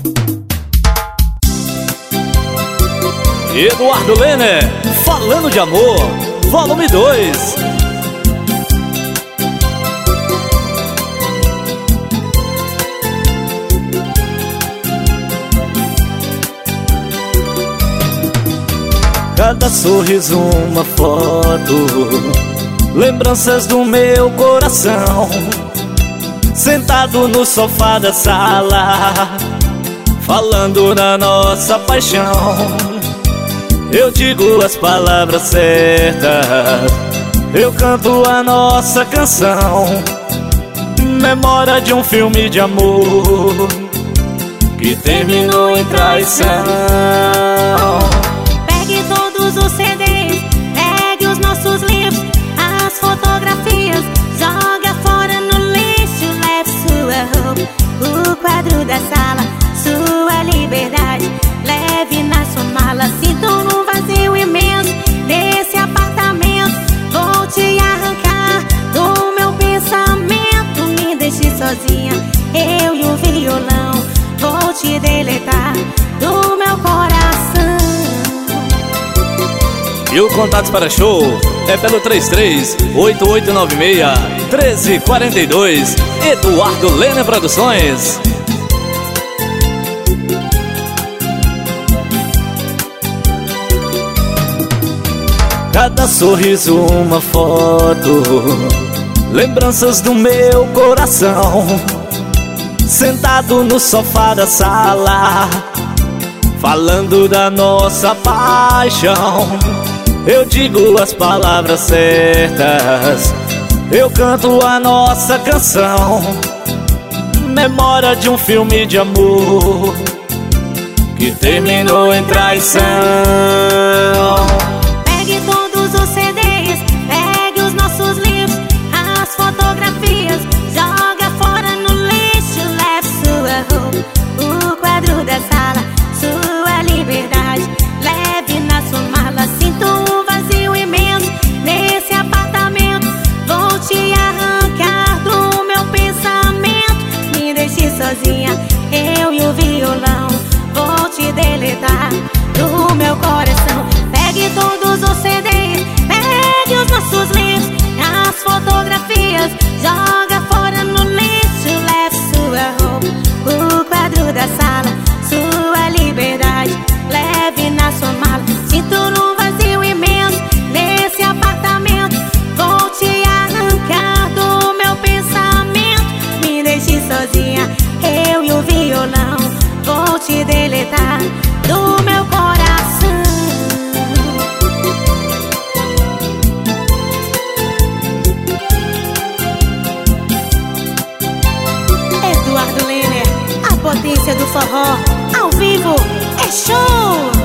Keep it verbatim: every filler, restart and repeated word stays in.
Eduardo Lenner, Falando de Amor, volume dois. Cada sorriso uma foto, lembranças do meu coração. Sentado no sofá da sala, falando da nossa paixão. Eu digo as palavras certas, eu canto a nossa canção. Memória de um filme de amor que terminou em traição. Pegue todos os C Ds, pegue os nossos livros, as fotografias, joga fora no lixo. Leve sua roupa, o quadro da sala, sua liberdade, leve na sua mala. Sinto num vazio imenso desse apartamento, vou te arrancar do meu pensamento. Me deixe sozinha, eu e o violão, vou te deletar do meu coração. E o contato para show é pelo três três oito oito nove seis um três quatro dois. Eduardo Lenner Produções. Cada sorriso uma foto, lembranças do meu coração. Sentado no sofá da sala, falando da nossa paixão. Eu digo as palavras certas, eu canto a nossa canção. Memória de um filme de amor que terminou em traição. Pegue todos os C Ds, pegue os nossos livros, as fotografias, joga fora no lixo. Leve sua roupa, o quadro da sala, sua liberdade, leve na sua mala. Sinto um vazio imenso nesse apartamento, vou te arrancar do meu pensamento. Me deixe sozinha, eu e o violão, vou te deletar do meu coração. Pegue todos os C Ds, pegue os nossos livros, as fotografias, joga fora no lixo. Leve sua roupa, o quadro da sala, sua liberdade, leve na sua mala. Sinto num vazio imenso nesse apartamento, vou te arrancar do meu pensamento. Me deixe sozinha, eu e o violão, vou te deletar do meu coração. Eduardo Lenner, a potência do forró, ao vivo é show!